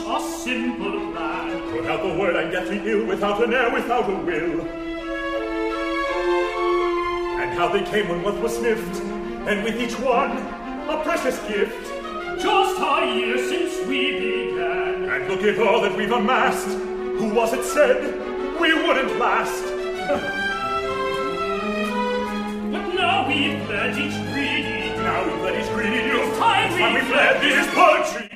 a simple plan. Without the word I'm deathly ill, without an air, without a will. And how they came when what was sniffed, and with each one a precious gift. Just a year since we began. And look at all that we've amassed. Who was it said we wouldn't last? But now we've fled each greedy. Now we've fled each greedy youth. Time we fled. This is poetry.